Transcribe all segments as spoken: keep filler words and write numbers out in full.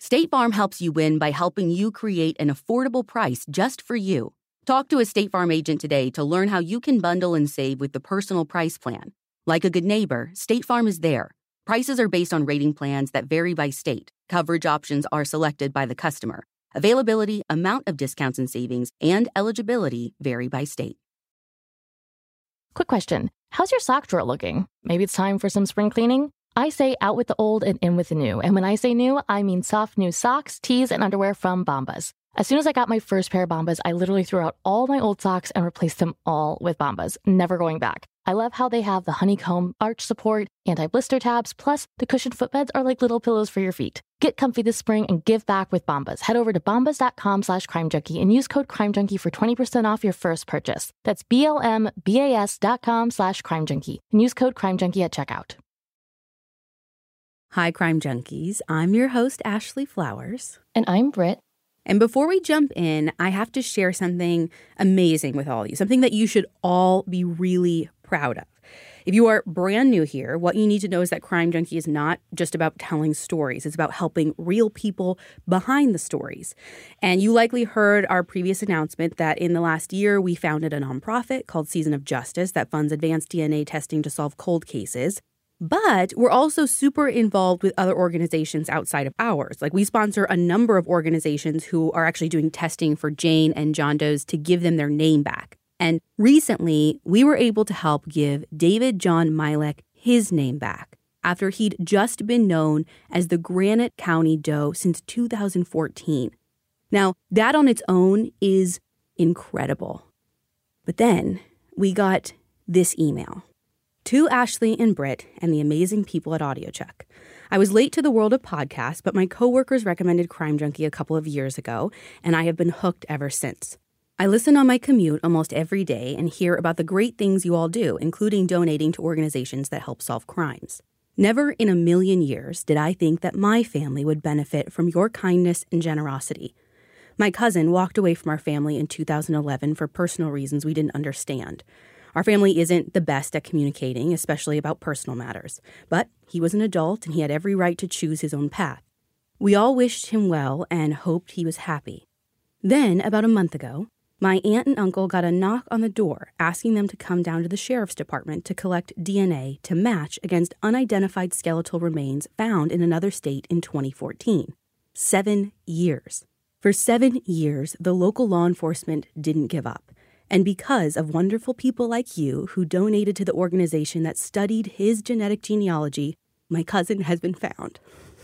State Farm helps you win by helping you create an affordable price just for you. Talk to a State Farm agent today to learn how you can bundle and save with the Personal Price Plan. Like a good neighbor, State Farm is there. Prices are based on rating plans that vary by state. Coverage options are selected by the customer. Availability, amount of discounts and savings, and eligibility vary by state. Quick question. How's your sock drawer looking? Maybe it's time for some spring cleaning? I say out with the old and in with the new. And when I say new, I mean soft new socks, tees, and underwear from Bombas. As soon as I got my first pair of Bombas, I literally threw out all my old socks and replaced them all with Bombas, never going back. I love how they have the honeycomb, arch support, anti-blister tabs, plus the cushioned footbeds are like little pillows for your feet. Get comfy this spring and give back with Bombas. Head over to bombas.com slash crime junkie and use code crime junkie for twenty percent off your first purchase. That's B-L-M-B-A-S dot com slash crime junkie and use code crime junkie at checkout. Hi, Crime Junkies. I'm your host, Ashley Flowers. And I'm Britt. And before we jump in, I have to share something amazing with all of you, something that you should all be really proud of. If you are brand new here, what you need to know is that Crime Junkie is not just about telling stories. It's about helping real people behind the stories. And you likely heard our previous announcement that in the last year, we founded a nonprofit called Season of Justice that funds advanced D N A testing to solve cold cases. But we're also super involved with other organizations outside of ours. Like we sponsor a number of organizations who are actually doing testing for Jane and John Doe's to give them their name back. And recently, we were able to help give David John Milek his name back after he'd just been known as the Granite County Doe since two thousand fourteen. Now, that on its own is incredible. But then we got this email. To Ashley and Britt and the amazing people at AudioCheck. I was late to the world of podcasts, but my coworkers recommended Crime Junkie a couple of years ago, and I have been hooked ever since. I listen on my commute almost every day and hear about the great things you all do, including donating to organizations that help solve crimes. Never in a million years did I think that my family would benefit from your kindness and generosity. My cousin walked away from our family in two thousand eleven for personal reasons we didn't understand. Our family isn't the best at communicating, especially about personal matters, but he was an adult and he had every right to choose his own path. We all wished him well and hoped he was happy. Then, about a month ago, my aunt and uncle got a knock on the door asking them to come down to the sheriff's department to collect D N A to match against unidentified skeletal remains found in another state in twenty fourteen. Seven years. For seven years, the local law enforcement didn't give up. And because of wonderful people like you who donated to the organization that studied his genetic genealogy, my cousin has been found.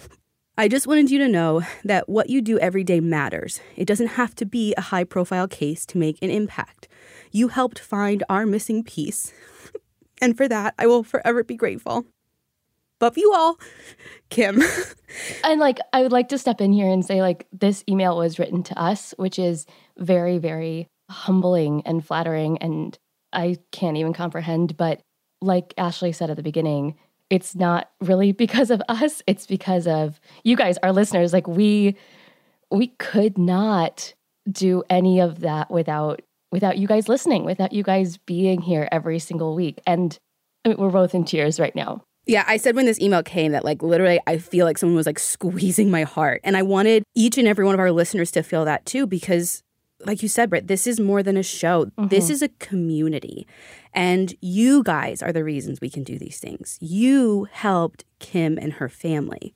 I just wanted you to know that what you do every day matters. It doesn't have to be a high-profile case to make an impact. You helped find our missing piece. And for that, I will forever be grateful. Love you all, Kim. And like, I would like to step in here and say, like, this email was written to us, which is very, very humbling and flattering, and I can't even comprehend. But like Ashley said at the beginning, it's not really because of us. It's because of you guys, our listeners. Like we, we could not do any of that without without you guys listening, without you guys being here every single week. And I mean, we're both in tears right now. Yeah, I said when this email came that, like, literally, I feel like someone was, like, squeezing my heart. And I wanted each and every one of our listeners to feel that, too, because, like you said, Britt, this is more than a show. Mm-hmm. This is a community. And you guys are the reasons we can do these things. You helped Kim and her family.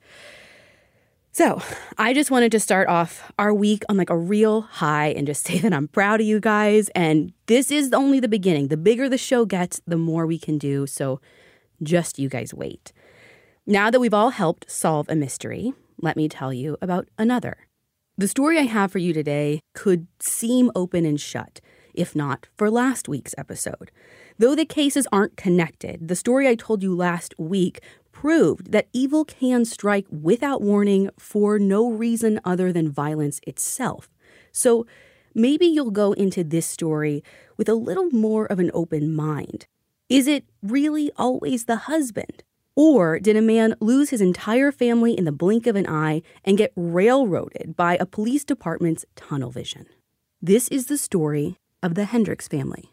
So I just wanted to start off our week on, like, a real high and just say that I'm proud of you guys. And this is only the beginning. The bigger the show gets, the more we can do. So just you guys wait. Now that we've all helped solve a mystery, let me tell you about another. The story I have for you today could seem open and shut, if not for last week's episode. Though the cases aren't connected, the story I told you last week proved that evil can strike without warning for no reason other than violence itself. So maybe you'll go into this story with a little more of an open mind. Is it really always the husband? Or did a man lose his entire family in the blink of an eye and get railroaded by a police department's tunnel vision? This is the story of the Hendricks family.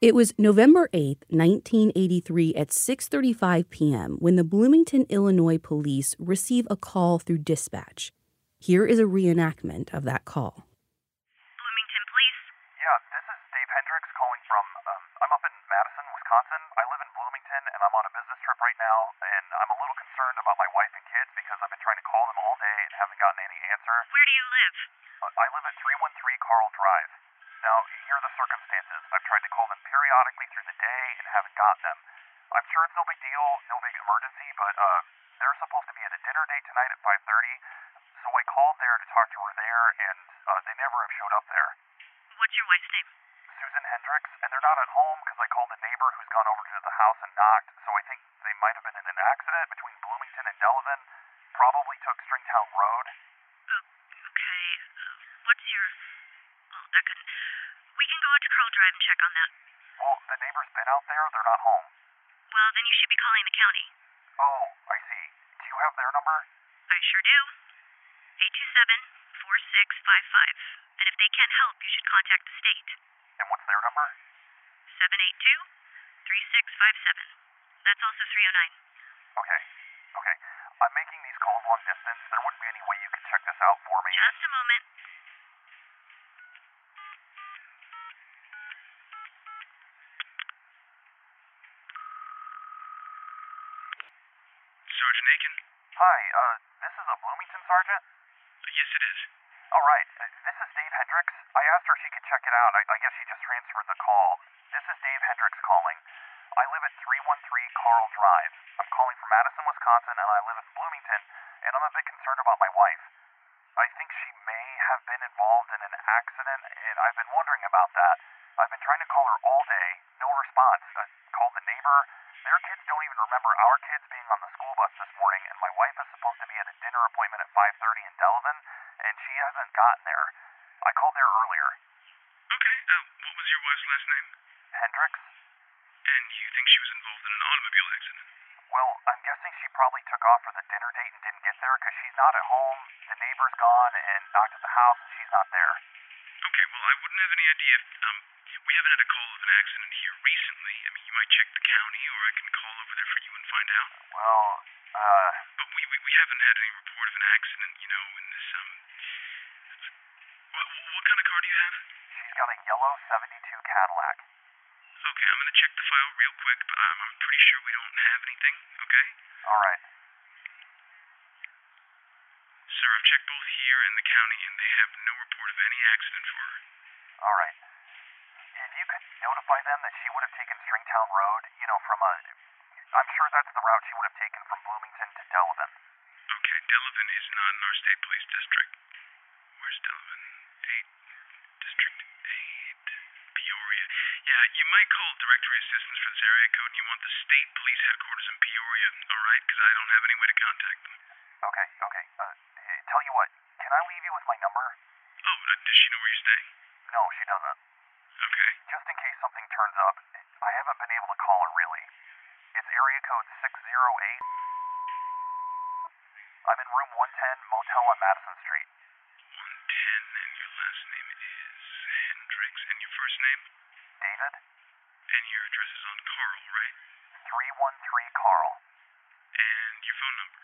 It was November eighth, nineteen eighty-three at six thirty-five p.m. when the Bloomington, Illinois police receive a call through dispatch. Here is a reenactment of that call. Bloomington Police? Yeah, this is Dave Hendricks calling from, um, I'm up in Madison, Wisconsin. I live in Bloomington, and I'm on a business trip right now, and I'm a little concerned about my wife and kids because I've been trying to call them all day and haven't gotten any answer. Where do you live? Uh, I live at three one three Carl Drive. Now, here are the circumstances. I've tried to call them periodically through the day and haven't gotten them. I'm sure it's no big deal, no big emergency, but uh, they're supposed to be at a dinner date tonight at five thirty, so I called there to talk to her there, and uh, they never have showed up there. What's your wife's name? Susan Hendricks, and they're not at home because I called a neighbor who's gone over to the house and knocked, so I think they might have been in an accident between Bloomington and Delavan, probably took Stringtown Road. Oh, okay. Uh, what's your... Well, that couldn't... We can go out to Carl Drive and check on that. Well, the neighbor's been out there, they're not home. Well, then you should be calling the county. Oh, I see. Do you have their number? I sure do. eight two seven, four six five five. And if they can't help, you should contact the state. And what's their number? seven eight two, three six five seven. That's also three oh nine. Okay, okay. I'm making these calls long distance. There wouldn't be any way you could check this out for me. Just a moment. Sergeant Aiken? Hi, uh, this is a Bloomington sergeant? Uh, yes, it is. All right, uh, this is Dave Hendricks. I asked her if she could check it out. I, I guess she just transferred the call. This is Dave Hendricks calling. I live at three one three Carl Drive. I'm calling from Madison, Wisconsin, and I live in Bloomington, and I'm a bit concerned about my wife. I think she may have been involved in an accident, and I've been wondering about that. I've been trying to call her all day, no response. I called the neighbor. Their kids don't even remember our kids being on the school bus this morning, and my wife is supposed to be at a dinner appointment at five thirty in Delavan, and she hasn't gotten there. I called there earlier. Okay, uh, what was your wife's last name? Hendricks? And you think she was involved in an automobile accident? Well, I'm guessing she probably took off for the dinner date and didn't get there because she's not at home. The neighbor's gone and knocked at the house, and she's not there. Okay, well, I wouldn't have any idea if, um, we haven't had a call of an accident here recently. I mean, you might check the county, or I can call over there for you and find out. Well, uh... But we, we, we haven't had any report of an accident, you know, in this, um... What, what kind of car do you have? She's got a yellow seventy-two Cadillac. Okay, I'm gonna check the file real quick, but I'm, I'm pretty sure we don't have anything, okay? All right. Sir, I've checked both here and the county, and they have no report of any accident for her. All right. If you could notify them that she would have taken Stringtown Road, you know, from a... I'm sure that's the route she would have taken from Bloomington to Delavan. Okay, Delavan is not in our state police district. Where's Delavan? eight. District eight. Peoria. Yeah, you might call Directory Assistance for this area code, and you want the state police headquarters in Peoria, all right? Because I don't have any way to contact them. Okay, okay. Uh, tell you what, can I leave you with my number? Oh, uh, does she know where you're staying? No, she doesn't. Okay. Just in case something turns up, I haven't been able to call her, really. It's area code six oh eight. I'm in room one ten, motel on Madison Street. one ten, and your last name is Hendricks, and your first name? David. And your address is on Carl, right? three one three Carl. And your phone number?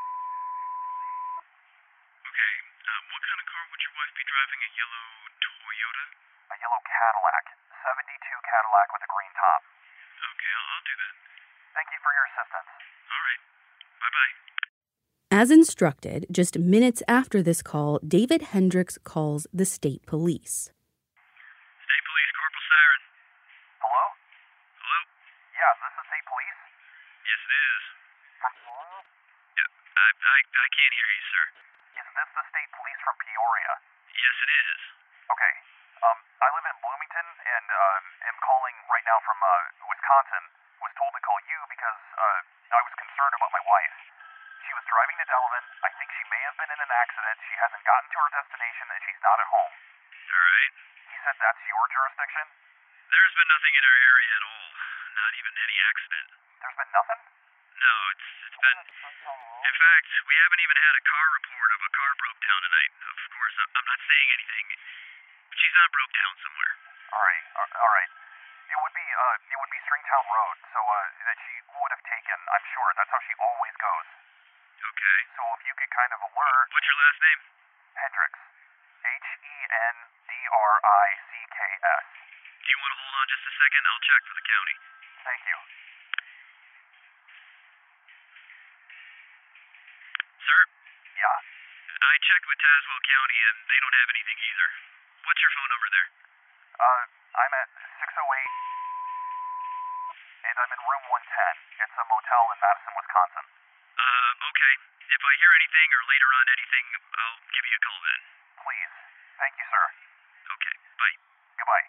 Okay, uh, what kind of car would your wife be driving? A yellow Toyota? A yellow Cadillac. seventy-two Cadillac with a green top. Okay, I'll, I'll do that. Thank you for your assistance. All right. Bye-bye. As instructed, just minutes after this call, David Hendricks calls the state police. State police, Corporal Siren. Hello? Hello? Yeah, is this the state police? Yes, it is. From Peoria? Yeah, I, I, I can't hear you, sir. Is this the state police from Peoria? Yes, it is. Okay. Um, I live in Bloomington and um, am calling right now from uh, Wisconsin. Was told to call you because uh, I was concerned about my wife. She was driving to Delavan. I think she may have been in an accident. She hasn't gotten to her destination and she's not at home. All right. He said that's your jurisdiction? There's been nothing in our area at all. Not even any accident. There's been nothing? No, it's it's been... In fact, we haven't even had a car report of a car broke down tonight. Of course, I'm I'm not saying anything. She's not broke down somewhere. All right, all right. It would be, uh, it would be Stringtown Road, so, uh, that she would have taken, I'm sure. That's how she always goes. Okay. So if you could kind of alert... What's your last name? Hendricks. H E N D R I C K S. Do you want to hold on just a second? I'll check for the county. Thank you. Sir? Yeah. I checked with Tazewell County, and they don't have anything either. What's your phone number there? Uh, I'm at six oh eight, and I'm in room one ten. It's a motel in Madison, Wisconsin. Uh, okay. If I hear anything or later on anything, I'll give you a call then. Please. Thank you, sir. Okay, bye. Goodbye.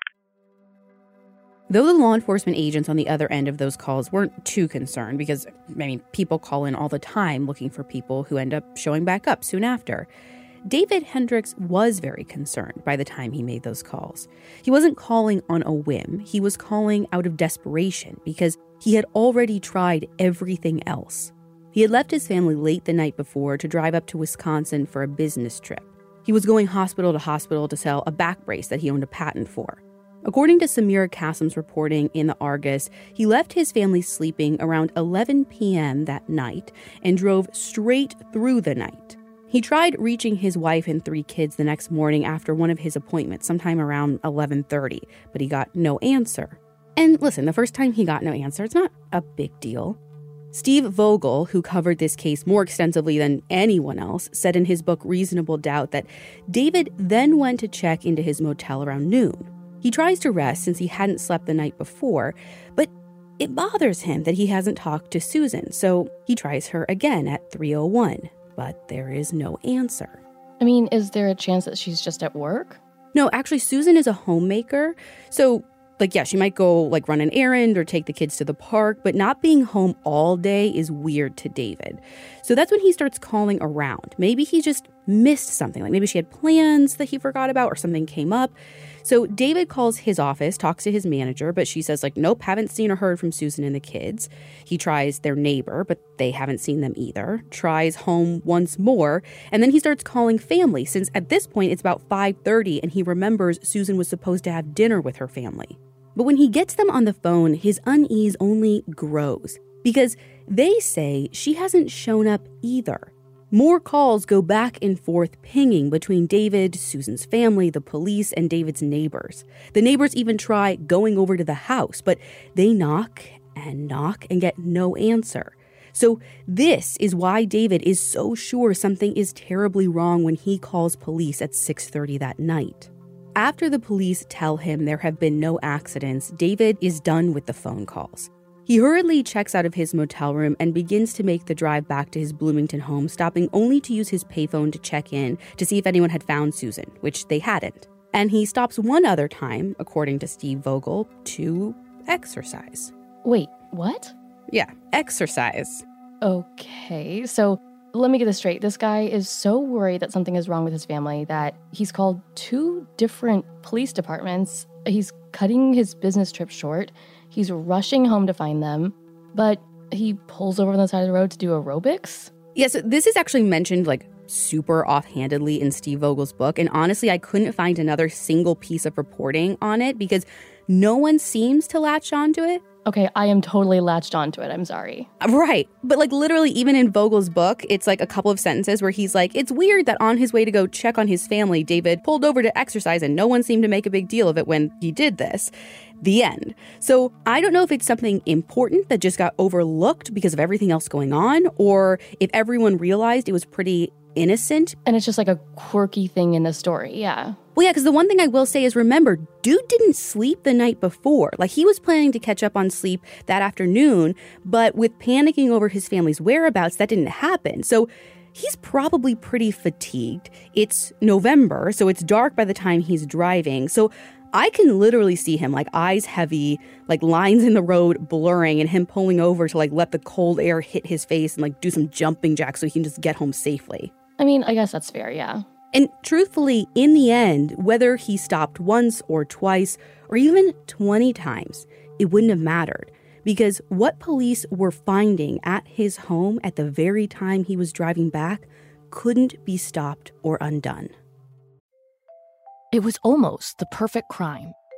Though the law enforcement agents on the other end of those calls weren't too concerned because, I mean, people call in all the time looking for people who end up showing back up soon after, David Hendricks was very concerned by the time he made those calls. He wasn't calling on a whim. He was calling out of desperation because he had already tried everything else. He had left his family late the night before to drive up to Wisconsin for a business trip. He was going hospital to hospital to sell a back brace that he owned a patent for. According to Samira Kassim's reporting in the Argus, he left his family sleeping around eleven p.m. that night and drove straight through the night. He tried reaching his wife and three kids the next morning after one of his appointments, sometime around eleven thirty, but he got no answer. And listen, the first time he got no answer, it's not a big deal. Steve Vogel, who covered this case more extensively than anyone else, said in his book Reasonable Doubt that David then went to check into his motel around noon. He tries to rest since he hadn't slept the night before, but it bothers him that he hasn't talked to Susan, so he tries her again at three oh one, but there is no answer. I mean, is there a chance that she's just at work? No, actually, Susan is a homemaker, so, like, yeah, she might go, like, run an errand or take the kids to the park, but not being home all day is weird to David. So that's when he starts calling around. Maybe he just missed something, like maybe she had plans that he forgot about or something came up. So David calls his office, talks to his manager, but she says, like, nope, haven't seen or heard from Susan and the kids. He tries their neighbor, but they haven't seen them either. Tries home once more, and then he starts calling family, since at this point it's about five thirty, and he remembers Susan was supposed to have dinner with her family. But when he gets them on the phone, his unease only grows, because they say she hasn't shown up either. More calls go back and forth pinging between David, Susan's family, the police, and David's neighbors. The neighbors even try going over to the house, but they knock and knock and get no answer. So this is why David is so sure something is terribly wrong when he calls police at six thirty that night. After the police tell him there have been no accidents, David is done with the phone calls. He hurriedly checks out of his motel room and begins to make the drive back to his Bloomington home, stopping only to use his payphone to check in to see if anyone had found Susan, which they hadn't. And he stops one other time, according to Steve Vogel, to exercise. Wait, what? Yeah, exercise. Okay, so let me get this straight. This guy is so worried that something is wrong with his family that he's called two different police departments. He's cutting his business trip short. He's rushing home to find them, but he pulls over on the side of the road to do aerobics? Yeah, so this is actually mentioned like super offhandedly in Steve Vogel's book, and honestly, I couldn't find another single piece of reporting on it because no one seems to latch onto it. Okay, I am totally latched onto it. I'm sorry. Right. But like literally even in Vogel's book, it's like a couple of sentences where he's like, it's weird that on his way to go check on his family, David pulled over to exercise and no one seemed to make a big deal of it when he did this. The end. So I don't know if it's something important that just got overlooked because of everything else going on, or if everyone realized it was pretty innocent. And it's just like a quirky thing in the story, yeah. Well, yeah, because the one thing I will say is, remember, dude didn't sleep the night before. Like, he was planning to catch up on sleep that afternoon, but with panicking over his family's whereabouts, that didn't happen. So he's probably pretty fatigued. It's November, so it's dark by the time he's driving. So I can literally see him, like, eyes heavy, like, lines in the road blurring, and him pulling over to, like, let the cold air hit his face and, like, do some jumping jacks so he can just get home safely. I mean, I guess that's fair, yeah. And truthfully, in the end, whether he stopped once or twice or even twenty times, it wouldn't have mattered, because what police were finding at his home at the very time he was driving back couldn't be stopped or undone. It was almost the perfect crime.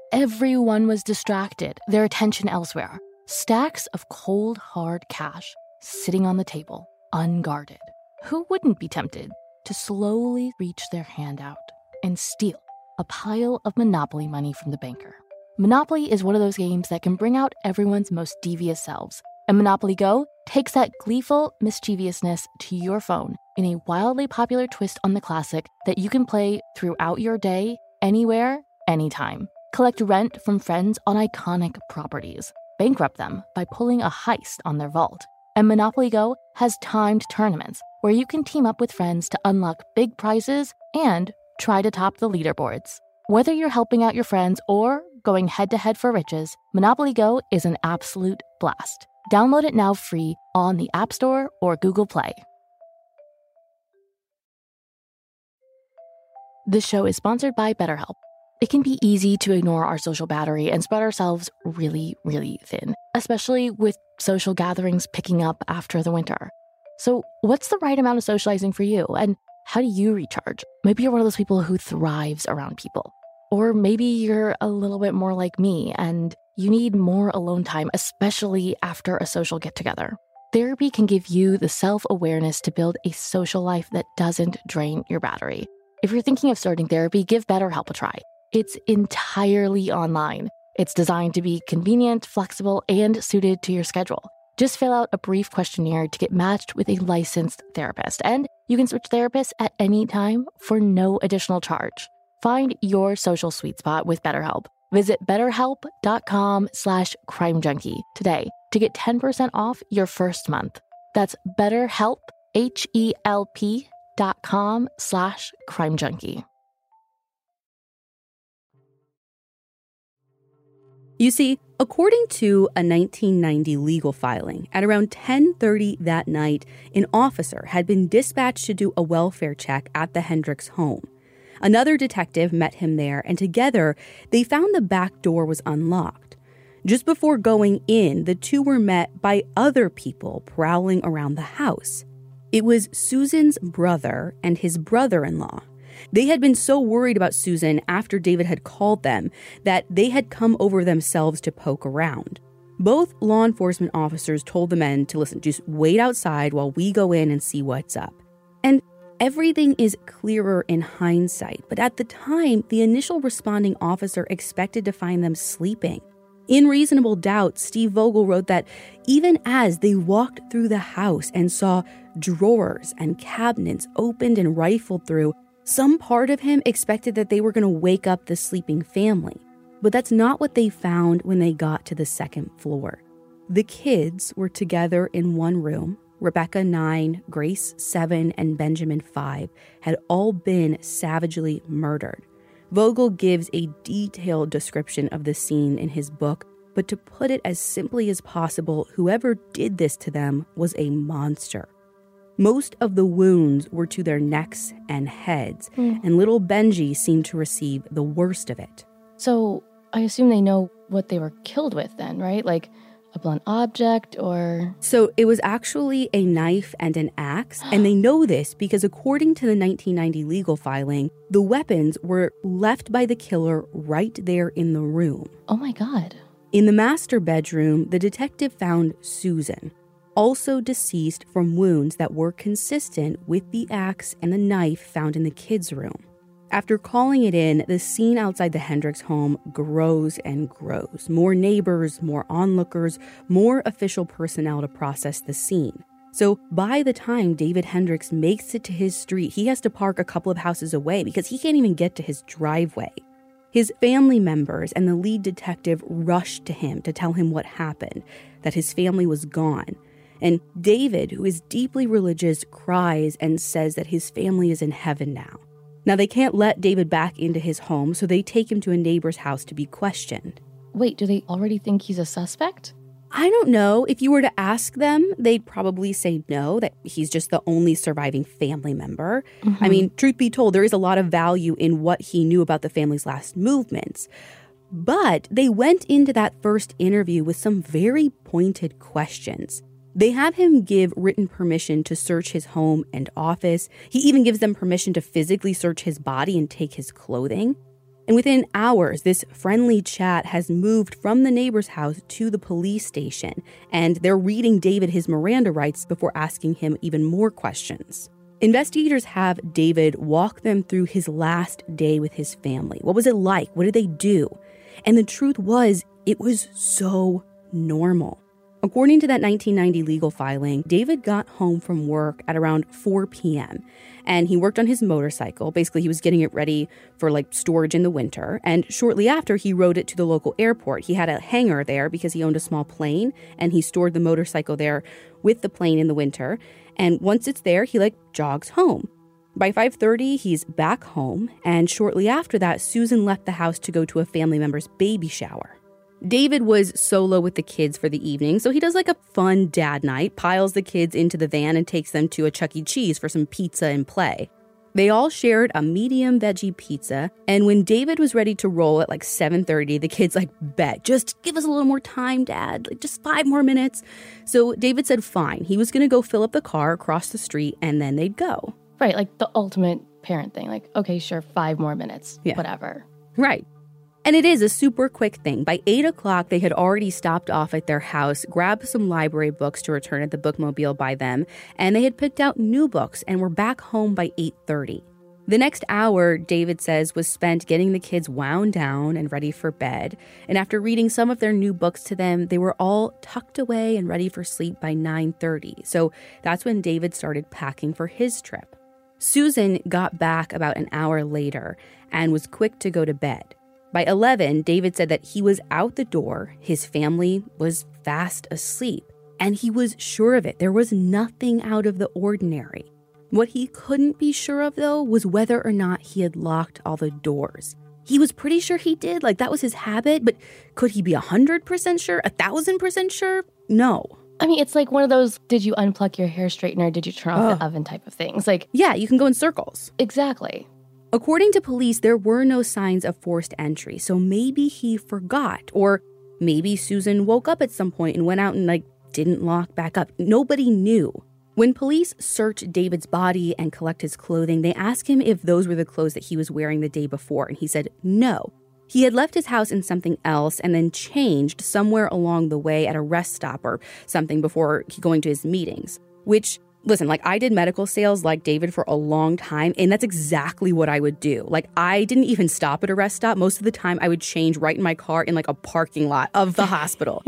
Everyone was distracted, their attention elsewhere. Stacks of cold, hard cash sitting on the table, unguarded. Who wouldn't be tempted to slowly reach their hand out and steal a pile of Monopoly money from the banker? Monopoly is one of those games that can bring out everyone's most devious selves. And Monopoly Go takes that gleeful mischievousness to your phone in a wildly popular twist on the classic that you can play throughout your day, anywhere, anytime. Collect rent from friends on iconic properties. Bankrupt them by pulling a heist on their vault. And Monopoly Go has timed tournaments where you can team up with friends to unlock big prizes and try to top the leaderboards. Whether you're helping out your friends or going head-to-head for riches, Monopoly Go is an absolute blast. Download it now free on the App Store or Google Play. This show is sponsored by BetterHelp. It can be easy to ignore our social battery and spread ourselves really, really thin, especially with social gatherings picking up after the winter. So what's the right amount of socializing for you? And how do you recharge? Maybe you're one of those people who thrives around people. Or maybe you're a little bit more like me and you need more alone time, especially after a social get-together. Therapy can give you the self-awareness to build a social life that doesn't drain your battery. If you're thinking of starting therapy, give BetterHelp a try. It's entirely online. It's designed to be convenient, flexible, and suited to your schedule. Just fill out a brief questionnaire to get matched with a licensed therapist, and you can switch therapists at any time for no additional charge. Find your social sweet spot with BetterHelp. Visit betterhelp.com slash crime junkie today to get ten percent off your first month. That's betterhelp, H-E-L-P dot com slash crime junkie. You see, according to a nineteen ninety legal filing, at around ten thirty that night, an officer had been dispatched to do a welfare check at the Hendricks home. Another detective met him there, and together they found the back door was unlocked. Just before going in, the two were met by other people prowling around the house. It was Susan's brother and his brother-in-law. They had been so worried about Susan after David had called them that they had come over themselves to poke around. Both law enforcement officers told the men to listen, just wait outside while we go in and see what's up. And everything is clearer in hindsight, but at the time, the initial responding officer expected to find them sleeping. In Reasonable Doubt, Steve Vogel wrote that even as they walked through the house and saw drawers and cabinets opened and rifled through, some part of him expected that they were going to wake up the sleeping family. But that's not what they found when they got to the second floor. The kids were together in one room. Rebecca, nine, Grace, seven, and Benjamin, five, had all been savagely murdered. Vogel gives a detailed description of the scene in his book, but to put it as simply as possible, whoever did this to them was a monster. Most of the wounds were to their necks and heads, mm. and little Benji seemed to receive the worst of it. So I assume they know what they were killed with then, right? Like a blunt object or... So it was actually a knife and an axe, and they know this because according to the nineteen ninety legal filing, the weapons were left by the killer right there in the room. Oh my God. In the master bedroom, the detective found Susan, also deceased from wounds that were consistent with the axe and the knife found in the kids' room. After calling it in, the scene outside the Hendricks home grows and grows. More neighbors, more onlookers, more official personnel to process the scene. So by the time David Hendricks makes it to his street, he has to park a couple of houses away because he can't even get to his driveway. His family members and the lead detective rush to him to tell him what happened, that his family was gone. And David, who is deeply religious, cries and says that his family is in heaven now. Now, they can't let David back into his home, so they take him to a neighbor's house to be questioned. Wait, do they already think he's a suspect? I don't know. If you were to ask them, they'd probably say no, that he's just the only surviving family member. Mm-hmm. I mean, truth be told, there is a lot of value in what he knew about the family's last movements. But they went into that first interview with some very pointed questions. They have him give written permission to search his home and office. He even gives them permission to physically search his body and take his clothing. And within hours, this friendly chat has moved from the neighbor's house to the police station, and they're reading David his Miranda rights before asking him even more questions. Investigators have David walk them through his last day with his family. What was it like? What did they do? And the truth was, it was so normal. According to that nineteen ninety legal filing, David got home from work at around four p.m. and he worked on his motorcycle. Basically, he was getting it ready for like storage in the winter. And shortly after, he rode it to the local airport. He had a hangar there because he owned a small plane, and he stored the motorcycle there with the plane in the winter. And once it's there, he like jogs home. By five thirty, he's back home. And shortly after that, Susan left the house to go to a family member's baby shower. David was solo with the kids for the evening, so he does like a fun dad night, piles the kids into the van and takes them to a Chuck E. Cheese for some pizza and play. They all shared a medium veggie pizza, and when David was ready to roll at like seven thirty, the kids like, bet, just give us a little more time, Dad, like just five more minutes. So David said fine. He was going to go fill up the car across the street, and then they'd go. Right, like the ultimate parent thing. Like, okay, sure, five more minutes, yeah. Whatever. Right. And it is a super quick thing. By eight o'clock, they had already stopped off at their house, grabbed some library books to return at the bookmobile by them, and they had picked out new books and were back home by eight thirty. The next hour, David says, was spent getting the kids wound down and ready for bed. And after reading some of their new books to them, they were all tucked away and ready for sleep by nine thirty. So that's when David started packing for his trip. Susan got back about an hour later and was quick to go to bed. By eleven, David said that he was out the door, his family was fast asleep, and he was sure of it. There was nothing out of the ordinary. What he couldn't be sure of, though, was whether or not he had locked all the doors. He was pretty sure he did, like that was his habit, but could he be one hundred percent sure, one thousand percent sure? No. I mean, it's like one of those, did you unplug your hair straightener, did you turn off oh. the oven type of things. Like, yeah, you can go in circles. Exactly. According to police, there were no signs of forced entry, so maybe he forgot, or maybe Susan woke up at some point and went out and, like, didn't lock back up. Nobody knew. When police searched David's body and collect his clothing, they asked him if those were the clothes that he was wearing the day before, and he said no. He had left his house in something else and then changed somewhere along the way at a rest stop or something before going to his meetings, which... Listen, like I did medical sales like David for a long time, and that's exactly what I would do. Like I didn't even stop at a rest stop. Most of the time I would change right in my car in like a parking lot of the hospital.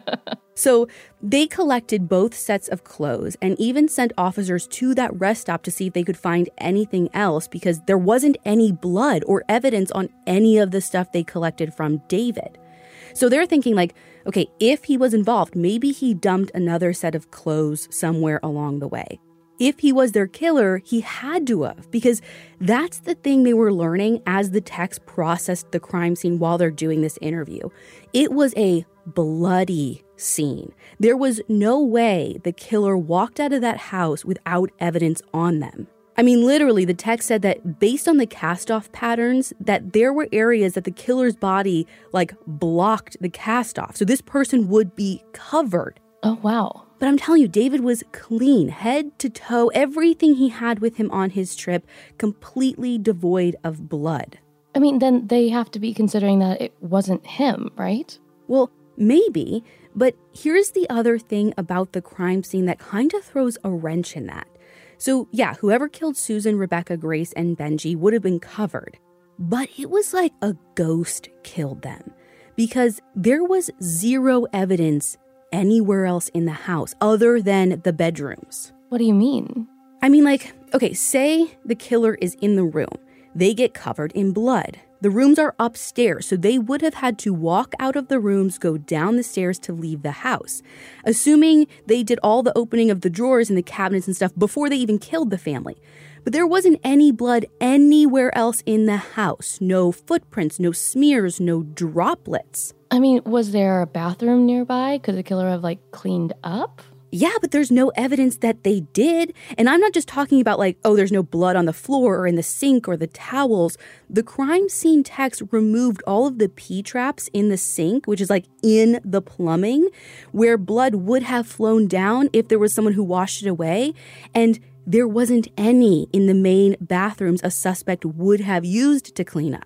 So they collected both sets of clothes and even sent officers to that rest stop to see if they could find anything else because there wasn't any blood or evidence on any of the stuff they collected from David. So they're thinking like, okay, if he was involved, maybe he dumped another set of clothes somewhere along the way. If he was their killer, he had to have, because that's the thing they were learning as the techs processed the crime scene while they're doing this interview. It was a bloody scene. There was no way the killer walked out of that house without evidence on them. I mean, literally, the text said that based on the cast-off patterns, that there were areas that the killer's body, like, blocked the cast-off. So this person would be covered. Oh, wow. But I'm telling you, David was clean, head to toe, everything he had with him on his trip, completely devoid of blood. I mean, then they have to be considering that it wasn't him, right? Well, maybe, but here's the other thing about the crime scene that kind of throws a wrench in that. So, yeah, whoever killed Susan, Rebecca, Grace, and Benji would have been covered. But it was like a ghost killed them because there was zero evidence anywhere else in the house other than the bedrooms. What do you mean? I mean, like, okay, say the killer is in the room. They get covered in blood. The rooms are upstairs, so they would have had to walk out of the rooms, go down the stairs to leave the house. Assuming they did all the opening of the drawers and the cabinets and stuff before they even killed the family. But there wasn't any blood anywhere else in the house. No footprints, no smears, no droplets. I mean, was there a bathroom nearby? Could the killer have, like, cleaned up? Yeah, but there's no evidence that they did. And I'm not just talking about like, oh, there's no blood on the floor or in the sink or the towels. The crime scene techs removed all of the P-traps in the sink, which is like in the plumbing, where blood would have flown down if there was someone who washed it away. And there wasn't any in the main bathrooms a suspect would have used to clean up.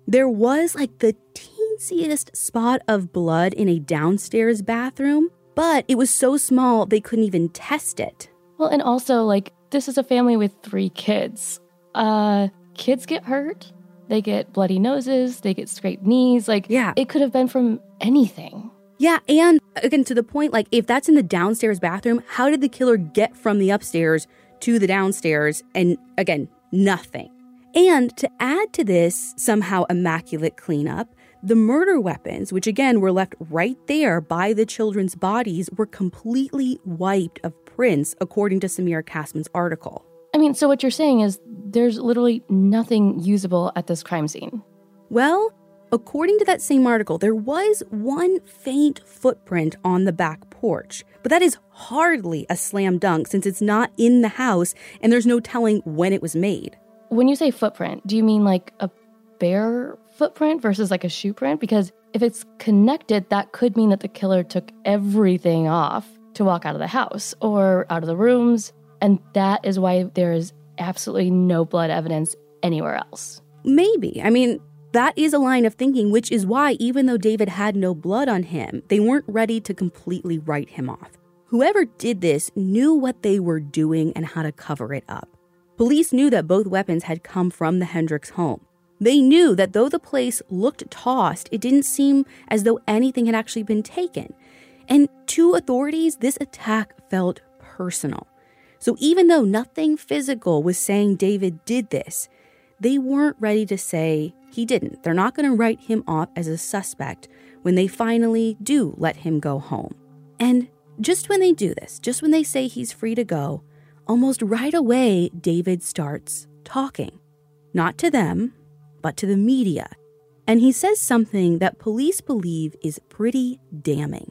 There was like the teensiest spot of blood in a downstairs bathroom, but it was so small they couldn't even test it. Well, and also, like, this is a family with three kids. Uh, kids get hurt. They get bloody noses. They get scraped knees. Like, yeah. It could have been from anything. Yeah, and again, to the point, like, if that's in the downstairs bathroom, how did the killer get from the upstairs to the downstairs? And again, nothing. And to add to this somehow immaculate cleanup, the murder weapons, which again were left right there by the children's bodies, were completely wiped of prints, according to Samir Kasman's article. I mean, so what you're saying is there's literally nothing usable at this crime scene. Well, according to that same article, there was one faint footprint on the back porch, but that is hardly a slam dunk since it's not in the house and there's no telling when it was made. When you say footprint, do you mean like a bare footprint versus like a shoe print? Because if it's connected, that could mean that the killer took everything off to walk out of the house or out of the rooms, and that is why there is absolutely no blood evidence anywhere else. Maybe. I mean, that is a line of thinking, which is why even though David had no blood on him, they weren't ready to completely write him off. Whoever did this knew what they were doing and how to cover it up. Police knew that both weapons had come from the Hendricks home. They knew that though the place looked tossed, it didn't seem as though anything had actually been taken. And to authorities, this attack felt personal. So even though nothing physical was saying David did this, they weren't ready to say he didn't. They're not going to write him off as a suspect when they finally do let him go home. And just when they do this, just when they say he's free to go, almost right away, David starts talking. Not to them, but to the media. And he says something that police believe is pretty damning.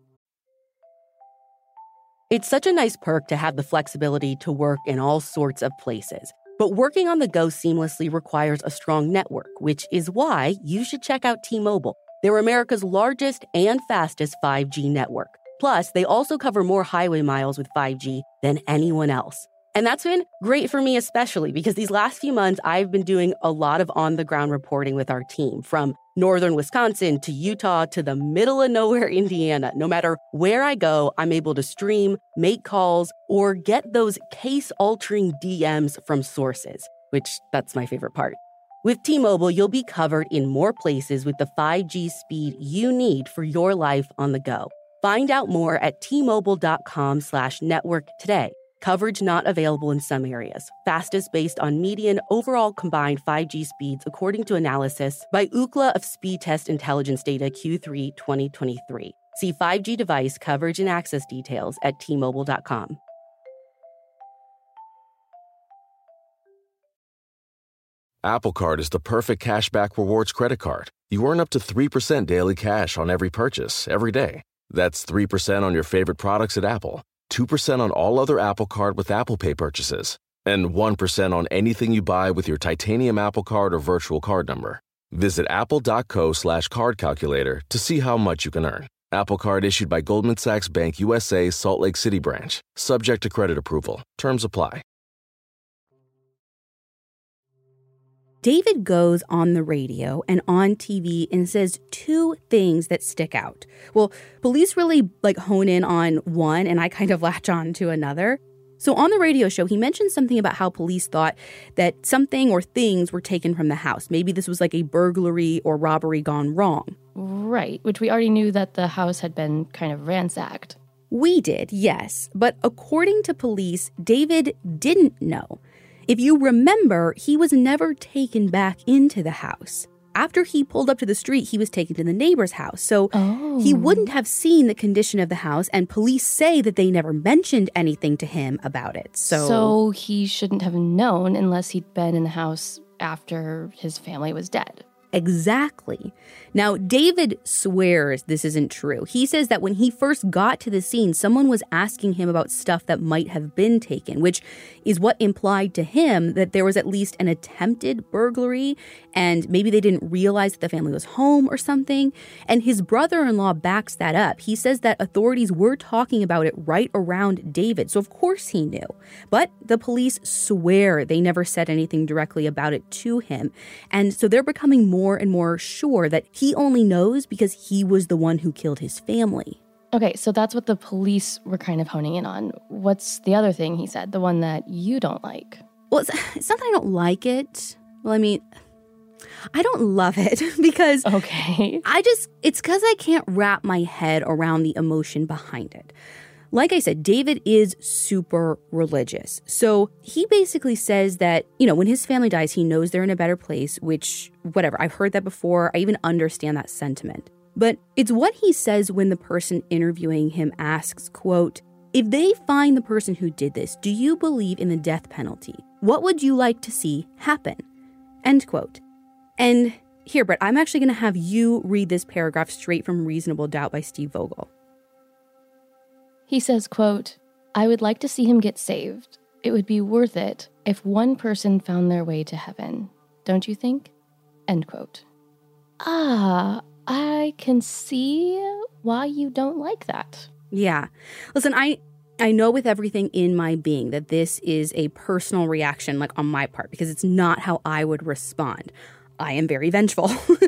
It's such a nice perk to have the flexibility to work in all sorts of places. But working on the go seamlessly requires a strong network, which is why you should check out T-Mobile. They're America's largest and fastest five G network. Plus, they also cover more highway miles with five G than anyone else. And that's been great for me especially because these last few months, I've been doing a lot of on-the-ground reporting with our team, from northern Wisconsin to Utah to the middle of nowhere, Indiana. No matter where I go, I'm able to stream, make calls, or get those case-altering D Ms from sources, which that's my favorite part. With T-Mobile, you'll be covered in more places with the five G speed you need for your life on the go. Find out more at T-Mobile.com slash network today. Coverage not available in some areas. Fastest based on median overall combined five G speeds, according to analysis by Ookla of Speed Test Intelligence Data Q three twenty twenty-three. See five G device coverage and access details at T Mobile dot com. Apple Card is the perfect cashback rewards credit card. You earn up to three percent daily cash on every purchase, every day. That's three percent on your favorite products at Apple, two percent on all other Apple Card with Apple Pay purchases, and one percent on anything you buy with your titanium Apple Card or virtual card number. Visit apple.co slash card calculator to see how much you can earn. Apple Card issued by Goldman Sachs Bank U S A, Salt Lake City branch. Subject to credit approval. Terms apply. David goes on the radio and on T V and says two things that stick out. Well, police really like hone in on one and I kind of latch on to another. So on the radio show, he mentioned something about how police thought that something or things were taken from the house. Maybe this was like a burglary or robbery gone wrong. Right, which we already knew that the house had been kind of ransacked. We did, yes. But according to police, David didn't know. If you remember, he was never taken back into the house. After he pulled up to the street, he was taken to the neighbor's house. So oh. he wouldn't have seen the condition of the house, and police say that they never mentioned anything to him about it. So, so he shouldn't have known unless he'd been in the house after his family was dead. Exactly. Now, David swears this isn't true. He says that when he first got to the scene, someone was asking him about stuff that might have been taken, which is what implied to him that there was at least an attempted burglary, and maybe they didn't realize that the family was home or something. And his brother-in-law backs that up. He says that authorities were talking about it right around David, so of course he knew. But the police swear they never said anything directly about it to him, and so they're becoming more more and more sure that he only knows because he was the one who killed his family. Okay, so that's what the police were kind of honing in on. What's the other thing he said, the one that you don't like? Well, it's, it's not that I don't like it. Well, I mean, I don't love it because okay. I just, it's because I can't wrap my head around the emotion behind it. Like I said, David is super religious. So he basically says that, you know, when his family dies, he knows they're in a better place, which, whatever, I've heard that before. I even understand that sentiment. But it's what he says when the person interviewing him asks, quote, if they find the person who did this, do you believe in the death penalty? What would you like to see happen? End quote. And here, Brett, I'm actually going to have you read this paragraph straight from Reasonable Doubt by Steve Vogel. He says, quote, I would like to see him get saved. It would be worth it if one person found their way to heaven. Don't you think? End quote. Ah, I can see why you don't like that. Yeah. Listen, I I know with everything in my being that this is a personal reaction, like on my part, because it's not how I would respond. I am very vengeful.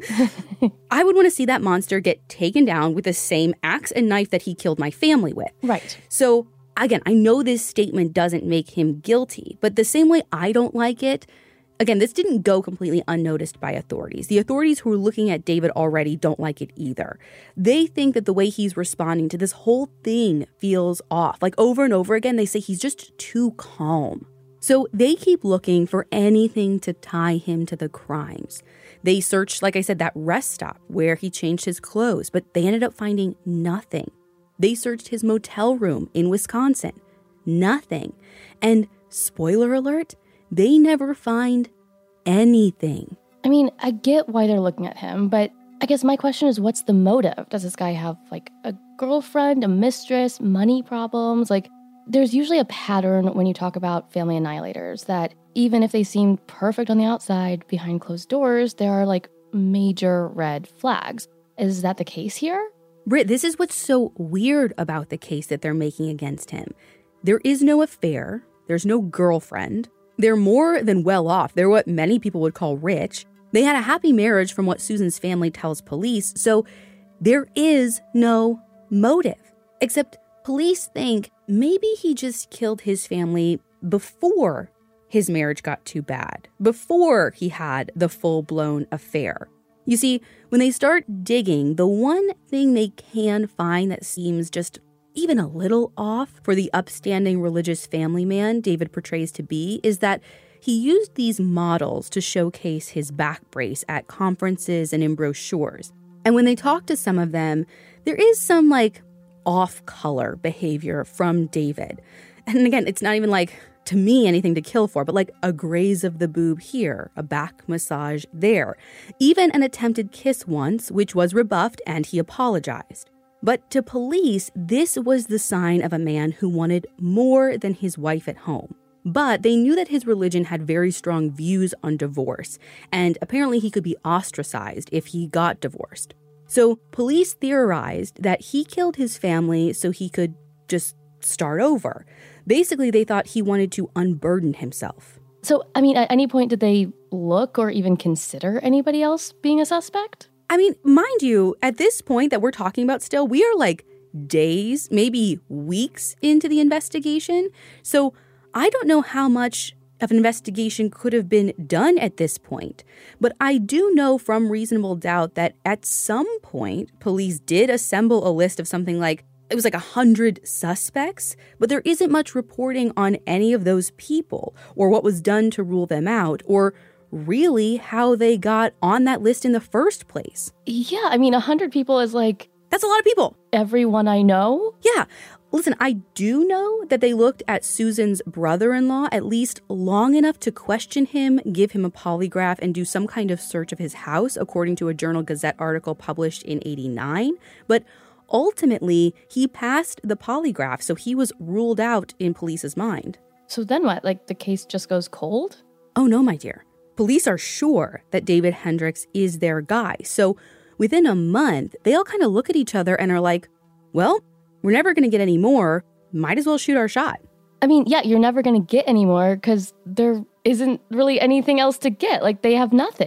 I would want to see that monster get taken down with the same axe and knife that he killed my family with. Right. So, again, I know this statement doesn't make him guilty, but the same way I don't like it, again, this didn't go completely unnoticed by authorities. The authorities who are looking at David already don't like it either. They think that the way he's responding to this whole thing feels off. Like over and over again, they say he's just too calm. So they keep looking for anything to tie him to the crimes. They searched, like I said, that rest stop where he changed his clothes, but they ended up finding nothing. They searched his motel room in Wisconsin. Nothing. And spoiler alert, they never find anything. I mean, I get why they're looking at him, but I guess my question is, what's the motive? Does this guy have, like, a girlfriend, a mistress, money problems? Like, there's usually a pattern when you talk about family annihilators that even if they seem perfect on the outside, behind closed doors, there are, like, major red flags. Is that the case here? Britt, this is what's so weird about the case that they're making against him. There is no affair. There's no girlfriend. They're more than well off. They're what many people would call rich. They had a happy marriage from what Susan's family tells police, so there is no motive. Except police think maybe he just killed his family before his marriage got too bad, before he had the full-blown affair. You see, when they start digging, the one thing they can find that seems just even a little off for the upstanding religious family man David portrays to be is that he used these models to showcase his back brace at conferences and in brochures. And when they talk to some of them, there is some like off-color behavior from David. And again, it's not even like, to me, anything to kill for, but like a graze of the boob here, a back massage there, even an attempted kiss once, which was rebuffed and he apologized. But to police, this was the sign of a man who wanted more than his wife at home. But they knew that his religion had very strong views on divorce, and apparently he could be ostracized if he got divorced. So police theorized that he killed his family so he could just start over. Basically, they thought he wanted to unburden himself. So, I mean, at any point, did they look or even consider anybody else being a suspect? I mean, mind you, at this point that we're talking about still, we are like days, maybe weeks into the investigation. So I don't know how much of an investigation could have been done at this point. But I do know from reasonable doubt that at some point, police did assemble a list of something like, it was like a hundred suspects, but there isn't much reporting on any of those people or what was done to rule them out or really how they got on that list in the first place. Yeah, I mean, a hundred people is like... That's a lot of people. Everyone I know? Yeah. Listen, I do know that they looked at Susan's brother-in-law at least long enough to question him, give him a polygraph, and do some kind of search of his house, according to a Journal Gazette article published in eighty-nine. But ultimately, he passed the polygraph, so he was ruled out in police's mind. So then what? Like, the case just goes cold? Oh, no, my dear. Police are sure that David Hendricks is their guy. So within a month, they all kind of look at each other and are like, well, we're never going to get any more. Might as well shoot our shot. I mean, yeah, you're never going to get any more because there isn't really anything else to get. Like, they have nothing.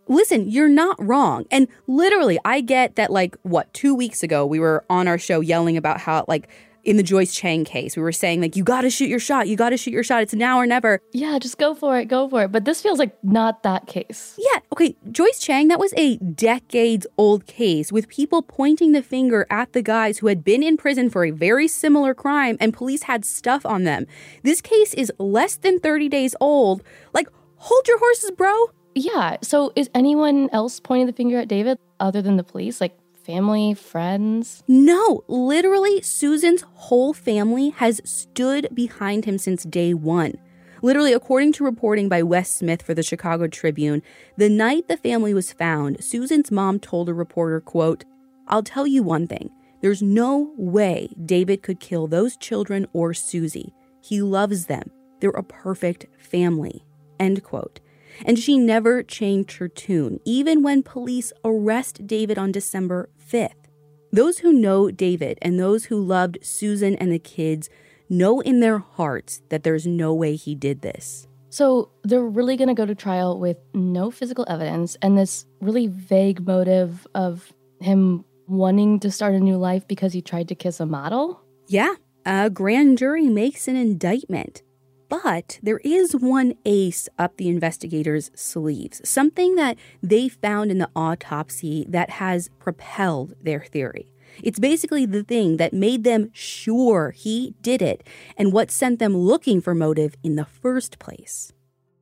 Listen, you're not wrong. And literally, I get that, like, what, two weeks ago, we were on our show yelling about how, like, in the Joyce Chang case, we were saying, like, you got to shoot your shot. You got to shoot your shot. It's now or never. Yeah, just go for it. Go for it. But this feels like not that case. Yeah. Okay. Joyce Chang, that was a decades old case with people pointing the finger at the guys who had been in prison for a very similar crime and police had stuff on them. This case is less than thirty days old. Like, hold your horses, bro. Yeah. So is anyone else pointing the finger at David other than the police? Like, family, friends? No, literally, Susan's whole family has stood behind him since day one. Literally, according to reporting by Wes Smith for the Chicago Tribune, the night the family was found, Susan's mom told a reporter, quote, "I'll tell you one thing. There's no way David could kill those children or Susie. He loves them. They're a perfect family," end quote. And she never changed her tune, even when police arrest David on December fifth. Those who know David and those who loved Susan and the kids know in their hearts that there's no way he did this. So they're really going to go to trial with no physical evidence and this really vague motive of him wanting to start a new life because he tried to kiss a model? Yeah, a grand jury makes an indictment. But there is one ace up the investigators' sleeves, something that they found in the autopsy that has propelled their theory. It's basically the thing that made them sure he did it and what sent them looking for motive in the first place.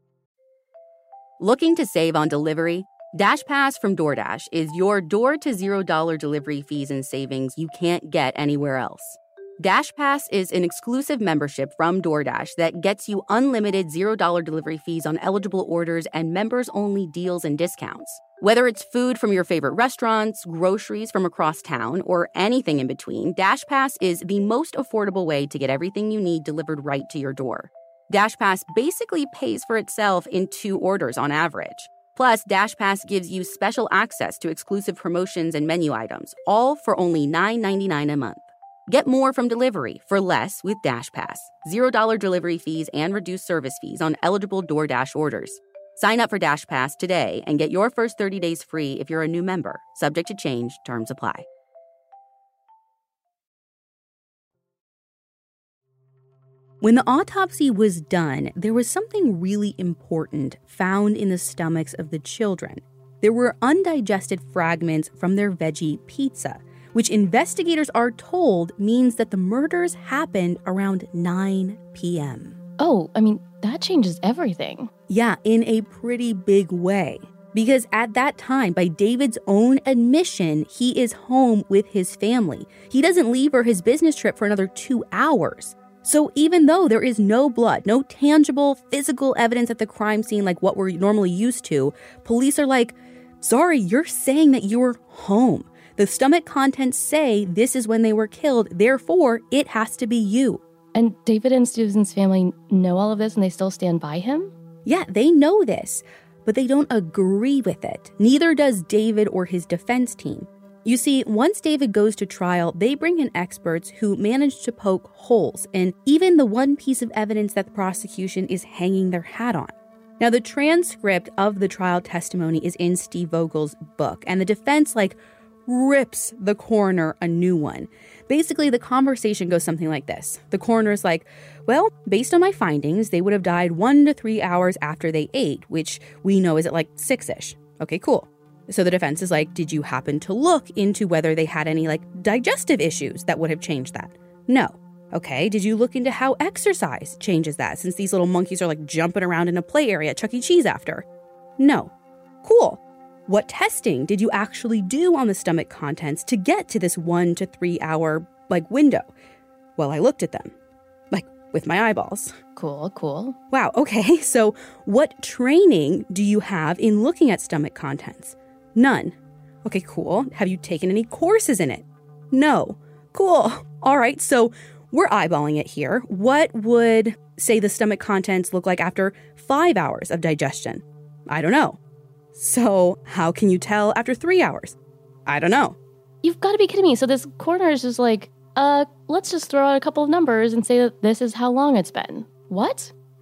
Looking to save on delivery? DashPass from DoorDash is your door to zero dollar delivery fees and savings you can't get anywhere else. DashPass is an exclusive membership from DoorDash that gets you unlimited zero dollar delivery fees on eligible orders and members-only deals and discounts. Whether it's food from your favorite restaurants, groceries from across town, or anything in between, DashPass is the most affordable way to get everything you need delivered right to your door. DashPass basically pays for itself in two orders on average. Plus, DashPass gives you special access to exclusive promotions and menu items, all for only nine ninety-nine a month. Get more from delivery for less with DashPass. zero dollar delivery fees and reduced service fees on eligible DoorDash orders. Sign up for DashPass today and get your first thirty days free if you're a new member. Subject to change. Terms apply. When the autopsy was done, there was something really important found in the stomachs of the children. There were undigested fragments from their veggie pizza, which investigators are told means that the murders happened around nine p.m. Oh, I mean, that changes everything. Yeah, in a pretty big way. Because at that time, by David's own admission, he is home with his family. He doesn't leave for his business trip for another two hours. So even though there is no blood, no tangible physical evidence at the crime scene like what we're normally used to, police are like, sorry, you're saying that you were home. The stomach contents say this is when they were killed, therefore, it has to be you. And David and Susan's family know all of this and they still stand by him? Yeah, they know this, but they don't agree with it. Neither does David or his defense team. You see, once David goes to trial, they bring in experts who manage to poke holes in even the one piece of evidence that the prosecution is hanging their hat on. Now, the transcript of the trial testimony is in Steve Vogel's book, and the defense, like, rips the coroner a new one. Basically, the conversation goes something like this. The coroner's like, well, based on my findings, they would have died one to three hours after they ate, which we know is at like six-ish. Okay, cool. So the defense is like, did you happen to look into whether they had any like digestive issues that would have changed that? No. Okay, did you look into how exercise changes that, since these little monkeys are like jumping around in a play area at Chuck E. Cheese after? No. Cool. What testing did you actually do on the stomach contents to get to this one to three hour, like, window? Well, I looked at them, like, with my eyeballs. Cool, cool. Wow, okay, so what training do you have in looking at stomach contents? None. Okay, cool. Have you taken any courses in it? No. Cool. All right, so we're eyeballing it here. What would, say, the stomach contents look like after five hours of digestion? I don't know. So how can you tell after three hours? I don't know. You've got to be kidding me. So this coroner is just like, uh, let's just throw out a couple of numbers and say that this is how long it's been. What?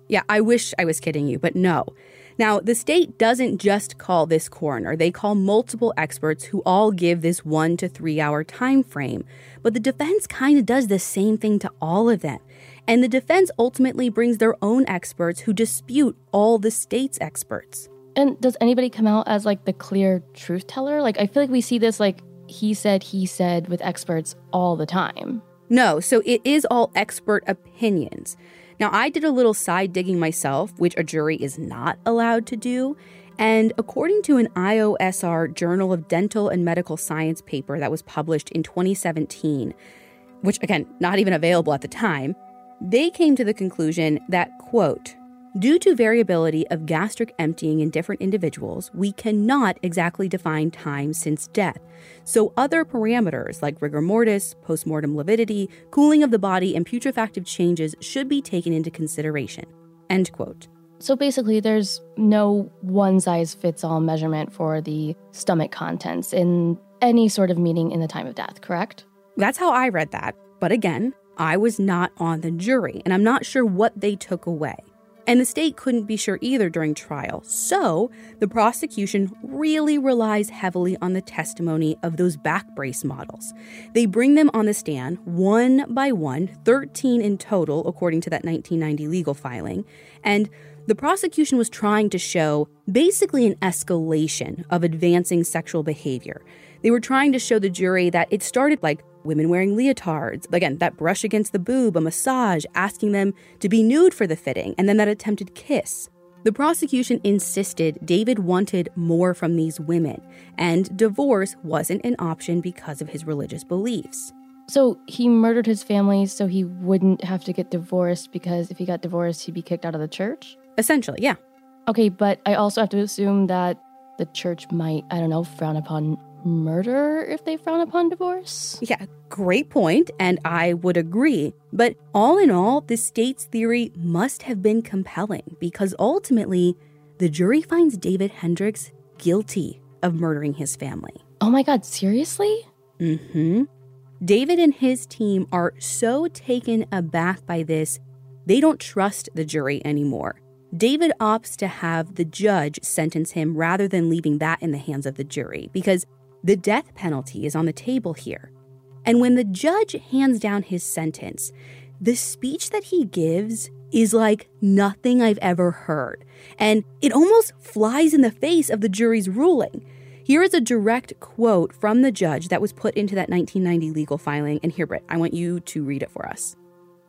Yeah, I wish I was kidding you, but no. Now, the state doesn't just call this coroner. They call multiple experts who all give this one to three hour time frame. But the defense kind of does the same thing to all of them. And the defense ultimately brings their own experts who dispute all the state's experts. And does anybody come out as like the clear truth teller? Like, I feel like we see this like he said, he said with experts all the time. No, so it is all expert opinions. Now, I did a little side digging myself, which a jury is not allowed to do. And according to an I O S R Journal of Dental and Medical Science paper that was published in twenty seventeen, which, again, not even available at the time, they came to the conclusion that, quote, due to variability of gastric emptying in different individuals, we cannot exactly define time since death. So other parameters like rigor mortis, postmortem lividity, cooling of the body, and putrefactive changes should be taken into consideration. End quote. So basically, there's no one-size-fits-all measurement for the stomach contents in any sort of meeting in the time of death, correct? That's how I read that. But again, I was not on the jury, and I'm not sure what they took away. And the state couldn't be sure either during trial. So the prosecution really relies heavily on the testimony of those back brace models. They bring them on the stand one by one, thirteen in total, according to that nineteen ninety legal filing. And the prosecution was trying to show basically an escalation of advancing sexual behavior. They were trying to show the jury that it started like women wearing leotards, again, that brush against the boob, a massage, asking them to be nude for the fitting, and then that attempted kiss. The prosecution insisted David wanted more from these women, and divorce wasn't an option because of his religious beliefs. So he murdered his family so he wouldn't have to get divorced because if he got divorced, he'd be kicked out of the church? Essentially, yeah. Okay, but I also have to assume that the church might, I don't know, frown upon murder if they frown upon divorce? Yeah, great point, and I would agree. But all in all, the state's theory must have been compelling because ultimately, the jury finds David Hendricks guilty of murdering his family. Oh my God, seriously? Mm-hmm. David and his team are so taken aback by this, they don't trust the jury anymore. David opts to have the judge sentence him rather than leaving that in the hands of the jury because the death penalty is on the table here. And when the judge hands down his sentence, the speech that he gives is like nothing I've ever heard. And it almost flies in the face of the jury's ruling. Here is a direct quote from the judge that was put into that nineteen ninety legal filing. And here, Britt, I want you to read it for us.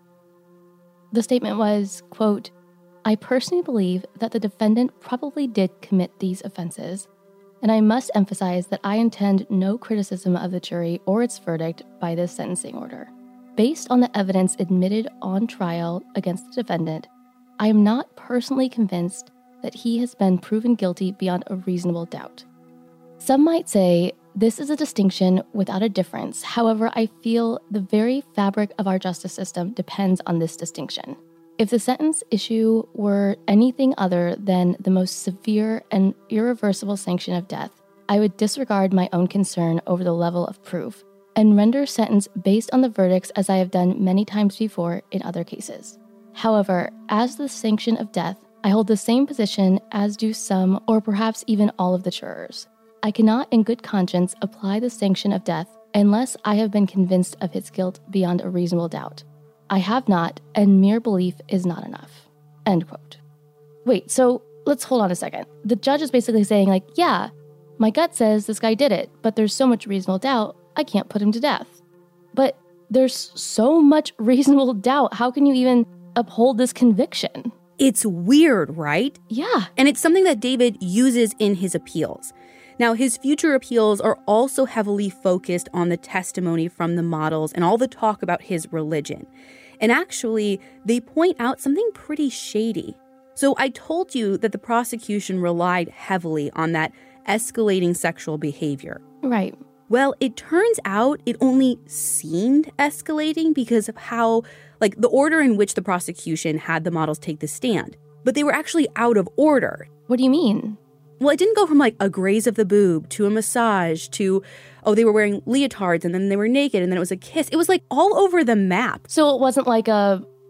The statement was, quote, I personally believe that the defendant probably did commit these offenses, and I must emphasize that I intend no criticism of the jury or its verdict by this sentencing order. Based on the evidence admitted on trial against the defendant, I am not personally convinced that he has been proven guilty beyond a reasonable doubt. Some might say this is a distinction without a difference. However, I feel the very fabric of our justice system depends on this distinction. If the sentence issue were anything other than the most severe and irreversible sanction of death, I would disregard my own concern over the level of proof and render sentence based on the verdicts as I have done many times before in other cases. However, as the sanction of death, I hold the same position as do some or perhaps even all of the jurors. I cannot in good conscience apply the sanction of death unless I have been convinced of his guilt beyond a reasonable doubt. I have not, and mere belief is not enough. End quote. Wait, so let's hold on a second. The judge is basically saying, like, yeah, my gut says this guy did it, but there's so much reasonable doubt, I can't put him to death. But there's so much reasonable doubt. How can you even uphold this conviction? It's weird, right? Yeah. And it's something that David uses in his appeals. Now, his future appeals are also heavily focused on the testimony from the models and all the talk about his religion. And actually, they point out something pretty shady. So I told you that the prosecution relied heavily on that escalating sexual behavior. Right. Well, it turns out it only seemed escalating because of how, like, the order in which the prosecution had the models take the stand. But they were actually out of order. What do you mean? Well, it didn't go from like a graze of the boob to a massage to, oh, they were wearing leotards and then they were naked and then it was a kiss. It was like all over the map. So it wasn't like a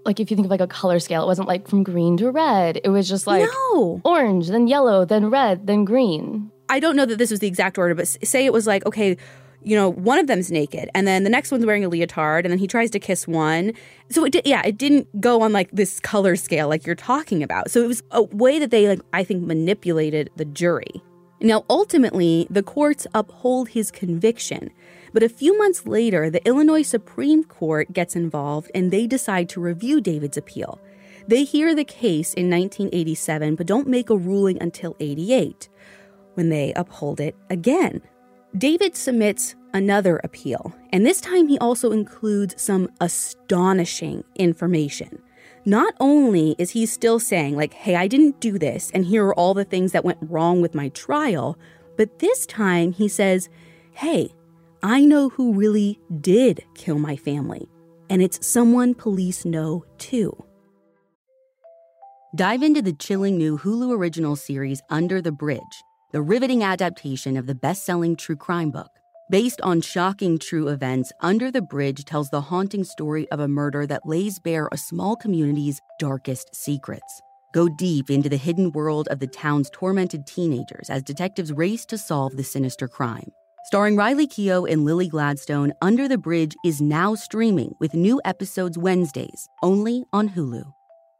like if you think of like a color scale, it wasn't like from green to red. It was just like no. orange, then yellow, then red, then green. I don't know that this was the exact order, but say it was like, okay, you know, one of them's naked, and then the next one's wearing a leotard, and then he tries to kiss one. So, it did, yeah, it didn't go on, like, this color scale like you're talking about. So it was a way that they, like, I think, manipulated the jury. Now, ultimately, the courts uphold his conviction. But a few months later, the Illinois Supreme Court gets involved, and they decide to review David's appeal. They hear the case in nineteen eighty-seven, but don't make a ruling until eighty-eight, when they uphold it again. David submits another appeal, and this time he also includes some astonishing information. Not only is he still saying, like, hey, I didn't do this, and here are all the things that went wrong with my trial, but this time he says, hey, I know who really did kill my family, and it's someone police know too. Dive into the chilling new Hulu original series Under the Bridge, the riveting adaptation of the best-selling true crime book. Based on shocking true events, Under the Bridge tells the haunting story of a murder that lays bare a small community's darkest secrets. Go deep into the hidden world of the town's tormented teenagers as detectives race to solve the sinister crime. Starring Riley Keough and Lily Gladstone, Under the Bridge is now streaming with new episodes Wednesdays, only on Hulu.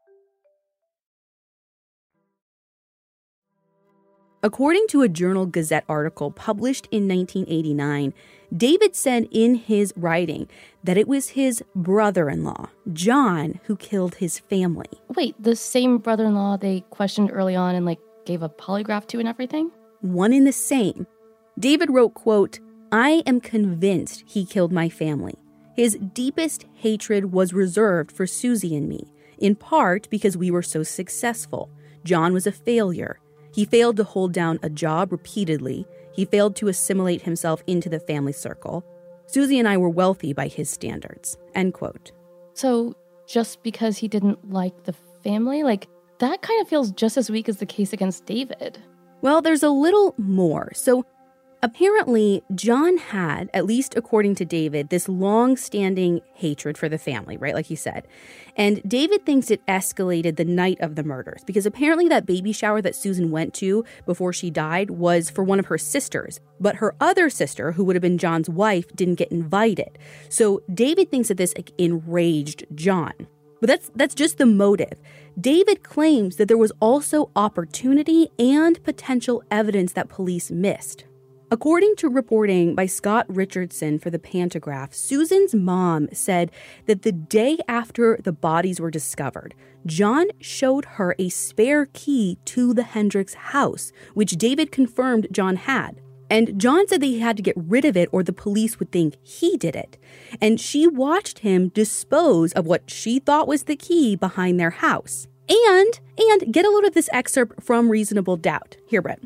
According to a Journal Gazette article published in nineteen eighty-nine, David said in his writing that it was his brother-in-law, John, who killed his family. Wait, the same brother-in-law they questioned early on and, like, gave a polygraph to and everything? One and the same. David wrote, quote, I am convinced he killed my family. His deepest hatred was reserved for Susie and me, in part because we were so successful. John was a failure. He failed to hold down a job repeatedly. He failed to assimilate himself into the family circle. Susie and I were wealthy by his standards. End quote. So just because he didn't like the family, like, that kind of feels just as weak as the case against David. Well, there's a little more. So apparently, John had, at least according to David, this long-standing hatred for the family, right, like he said. And David thinks it escalated the night of the murders, because apparently that baby shower that Susan went to before she died was for one of her sisters. But her other sister, who would have been John's wife, didn't get invited. So David thinks that this like, enraged John. But that's that's just the motive. David claims that there was also opportunity and potential evidence that police missed. According to reporting by Scott Richardson for the Pantagraph, Susan's mom said that the day after the bodies were discovered, John showed her a spare key to the Hendricks house, which David confirmed John had. And John said that he had to get rid of it or the police would think he did it. And she watched him dispose of what she thought was the key behind their house. And, and get a load of this excerpt from Reasonable Doubt. Here, Brett.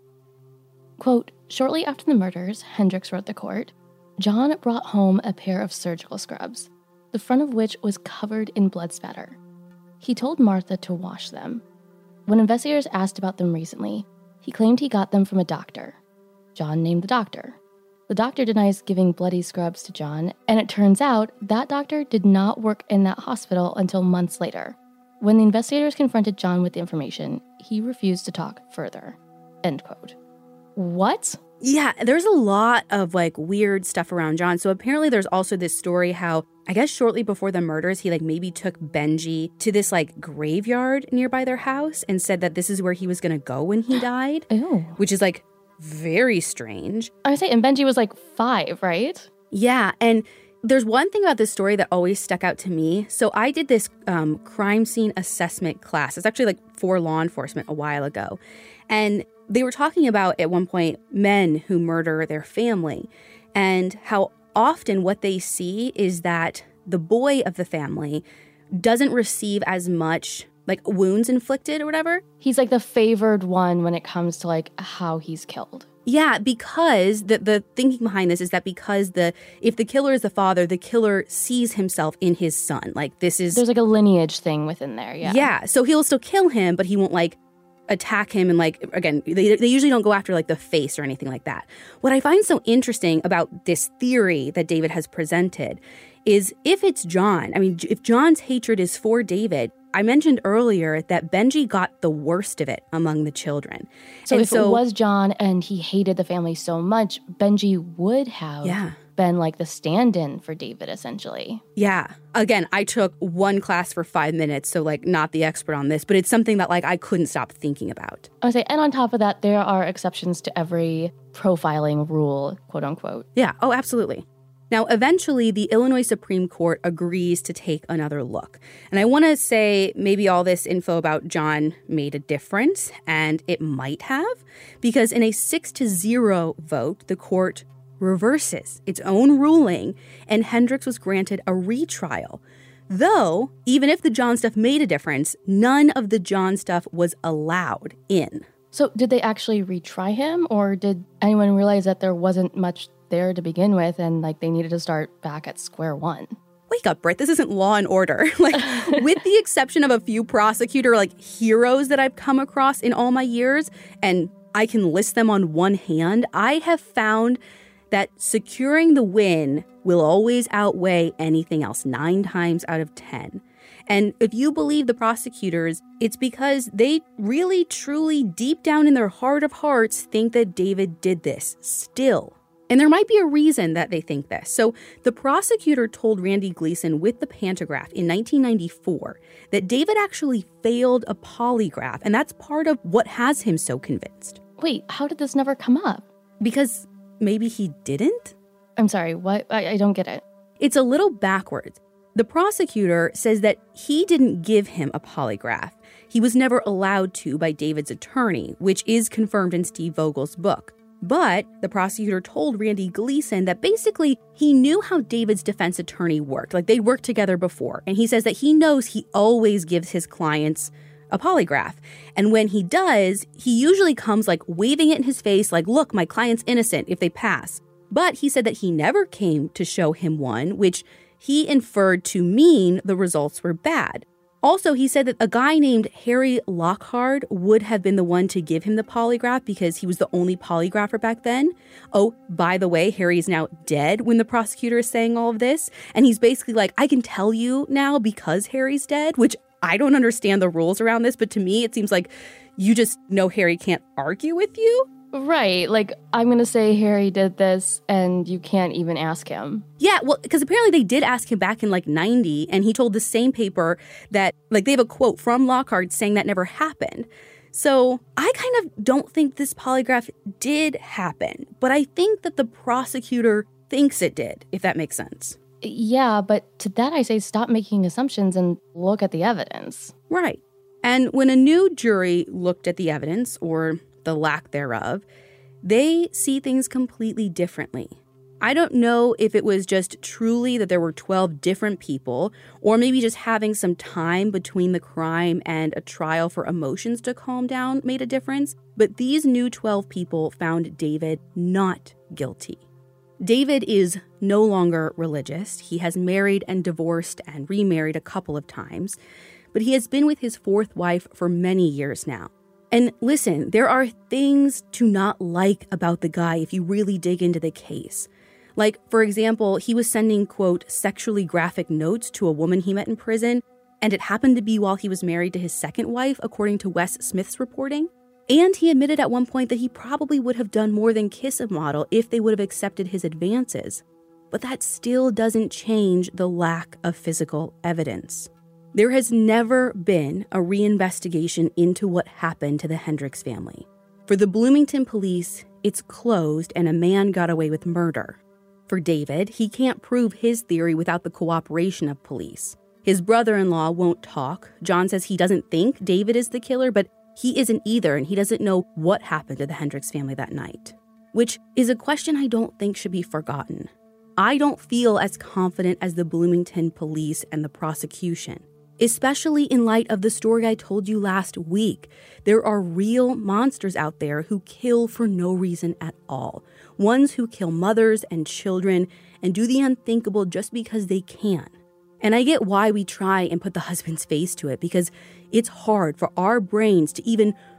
Quote, shortly after the murders, Hendricks wrote the court, John brought home a pair of surgical scrubs, the front of which was covered in blood spatter. He told Martha to wash them. When investigators asked about them recently, he claimed he got them from a doctor. John named the doctor. The doctor denies giving bloody scrubs to John, and it turns out that doctor did not work in that hospital until months later. When the investigators confronted John with the information, he refused to talk further. End quote. What? Yeah, there's a lot of like weird stuff around John. So apparently there's also this story how, I guess shortly before the murders, he like maybe took Benji to this like graveyard nearby their house and said that this is where he was going to go when he died. Ew. Which is like very strange. I would say, and Benji was like five, right? Yeah, and there's one thing about this story that always stuck out to me. So I did this um, crime scene assessment class. It's actually like for law enforcement a while ago. And they were talking about, at one point, men who murder their family and how often what they see is that the boy of the family doesn't receive as much, like, wounds inflicted or whatever. He's, like, the favored one when it comes to, like, how he's killed. Yeah, because the the thinking behind this is that because the if the killer is the father, the killer sees himself in his son. Like, this is... There's, like, a lineage thing within there, yeah. Yeah, so he'll still kill him, but he won't, like, attack him and like, again, they, they usually don't go after like the face or anything like that. What I find so interesting about this theory that David has presented is if it's John, I mean, if John's hatred is for David, I mentioned earlier that Benji got the worst of it among the children. So and if so, it was John and he hated the family so much, Benji would have yeah. been like the stand-in for David, essentially. Yeah. Again, I took one class for five minutes, so like not the expert on this, but it's something that like I couldn't stop thinking about. I would say, and on top of that, there are exceptions to every profiling rule, quote unquote. Yeah. Oh, absolutely. Now, eventually, the Illinois Supreme Court agrees to take another look. And I want to say maybe all this info about John made a difference, and it might have, because in a six to zero vote, the court reverses its own ruling, and Hendricks was granted a retrial. Though, even if the John stuff made a difference, none of the John stuff was allowed in. So did they actually retry him, or did anyone realize that there wasn't much there to begin with and like they needed to start back at square one? Wake up, Britt. This isn't Law and Order. Like, with the exception of a few prosecutor like heroes that I've come across in all my years, and I can list them on one hand, I have found that securing the win will always outweigh anything else nine times out of ten. And if you believe the prosecutors, it's because they really, truly, deep down in their heart of hearts, think that David did this still. And there might be a reason that they think this. So the prosecutor told Randy Gleason with the Pantograph in nineteen ninety-four that David actually failed a polygraph, and that's part of what has him so convinced. Wait, how did this never come up? Because maybe he didn't? I'm sorry, what? I, I don't get it. It's a little backwards. The prosecutor says that he didn't give him a polygraph. He was never allowed to by David's attorney, which is confirmed in Steve Vogel's book. But the prosecutor told Randy Gleason that basically he knew how David's defense attorney worked. Like, they'd worked together before. And he says that he knows he always gives his clients a polygraph. And when he does, he usually comes like waving it in his face, like, look, my client's innocent if they pass. But he said that he never came to show him one, which he inferred to mean the results were bad. Also, he said that a guy named Harry Lockhart would have been the one to give him the polygraph because he was the only polygrapher back then. Oh, by the way, Harry is now dead when the prosecutor is saying all of this. And he's basically like, I can tell you now because Harry's dead, which I don't understand the rules around this. But to me, it seems like you just know Harry can't argue with you. Right, like, I'm going to say Harry did this, and you can't even ask him. Yeah, well, because apparently they did ask him back in, like, ninety, and he told the same paper that, like, they have a quote from Lockhart saying that never happened. So I kind of don't think this polygraph did happen, but I think that the prosecutor thinks it did, if that makes sense. Yeah, but to that I say stop making assumptions and look at the evidence. Right. And when a new jury looked at the evidence, or the lack thereof, they see things completely differently. I don't know if it was just truly that there were twelve different people, or maybe just having some time between the crime and a trial for emotions to calm down made a difference, but these new twelve people found David not guilty. David is no longer religious. He has married and divorced and remarried a couple of times, but he has been with his fourth wife for many years now. And listen, there are things to not like about the guy if you really dig into the case. Like, for example, he was sending, quote, sexually graphic notes to a woman he met in prison, and it happened to be while he was married to his second wife, according to Wes Smith's reporting. And he admitted at one point that he probably would have done more than kiss a model if they would have accepted his advances. But that still doesn't change the lack of physical evidence. There has never been a reinvestigation into what happened to the Hendricks family. For the Bloomington police, it's closed and a man got away with murder. For David, he can't prove his theory without the cooperation of police. His brother-in-law won't talk. John says he doesn't think David is the killer, but he isn't either, and he doesn't know what happened to the Hendricks family that night. Which is a question I don't think should be forgotten. I don't feel as confident as the Bloomington police and the prosecution. Especially in light of the story I told you last week. There are real monsters out there who kill for no reason at all. Ones who kill mothers and children and do the unthinkable just because they can. And I get why we try and put the husband's face to it, because it's hard for our brains to even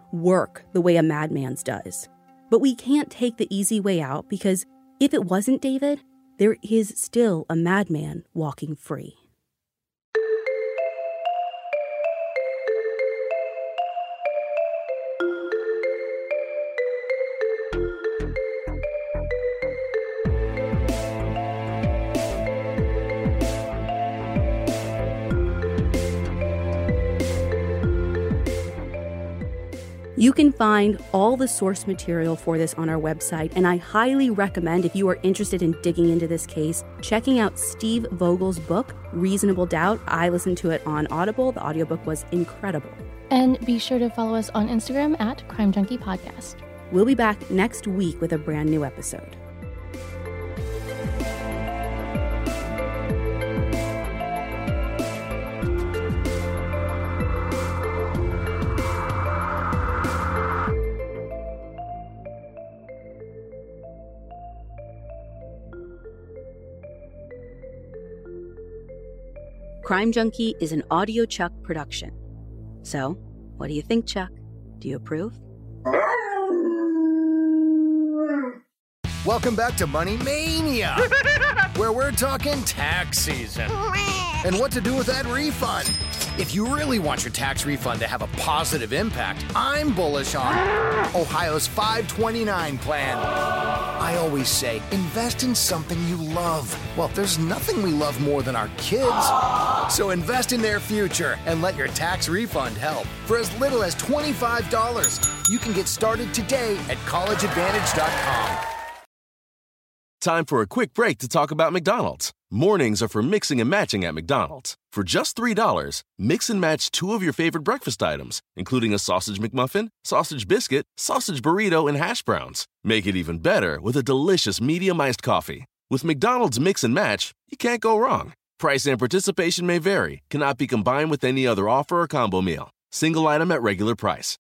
work the way a madman's does. But we can't take the easy way out because if it wasn't David, there is still a madman walking free. You can find all the source material for this on our website, and I highly recommend, if you are interested in digging into this case, checking out Steve Vogel's book, Reasonable Doubt. I listened to it on Audible. The audiobook was incredible. And be sure to follow us on Instagram at Crime Junkie Podcast. We'll be back next week with a brand new episode. Crime Junkie is an Audio Chuck production. So, what do you think, Chuck? Do you approve? Welcome back to Money Mania, where we're talking tax season and what to do with that refund. If you really want your tax refund to have a positive impact, I'm bullish on Ohio's five twenty-nine plan. I always say, invest in something you love. Well, there's nothing we love more than our kids. So invest in their future and let your tax refund help. For as little as twenty-five dollars, you can get started today at college advantage dot com. Time for a quick break to talk about McDonald's. Mornings are for mixing and matching at McDonald's. For just three dollars, mix and match two of your favorite breakfast items, including a sausage McMuffin, sausage biscuit, sausage burrito, and hash browns. Make it even better with a delicious medium iced coffee. With McDonald's Mix and Match, you can't go wrong. Price and participation may vary, cannot be combined with any other offer or combo meal. Single item at regular price.